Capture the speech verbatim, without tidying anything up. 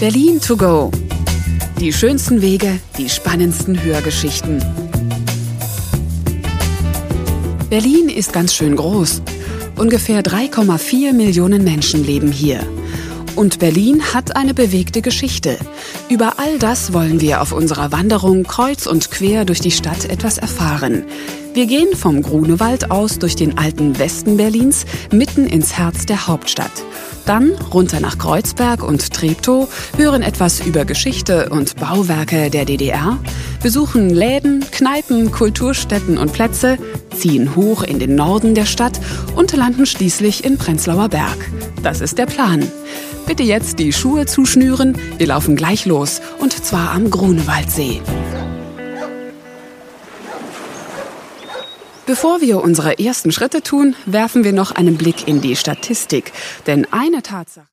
Berlin to go. Die schönsten Wege, die spannendsten Hörgeschichten. Berlin ist ganz schön groß. Ungefähr drei Komma vier Millionen Menschen leben hier. Und Berlin hat eine bewegte Geschichte. Über all das wollen wir auf unserer Wanderung kreuz und quer durch die Stadt etwas erfahren. Wir gehen vom Grunewald aus durch den alten Westen Berlins mitten ins Herz der Hauptstadt. Dann runter nach Kreuzberg und Treptow, hören etwas über Geschichte und Bauwerke der D D R, besuchen Läden, Kneipen, Kulturstätten und Plätze, ziehen hoch in den Norden der Stadt und landen schließlich in Prenzlauer Berg. Das ist der Plan. Bitte jetzt die Schuhe zuschnüren, wir laufen gleich los, und zwar am Grunewaldsee. Bevor wir unsere ersten Schritte tun, werfen wir noch einen Blick in die Statistik. Denn eine Tatsache...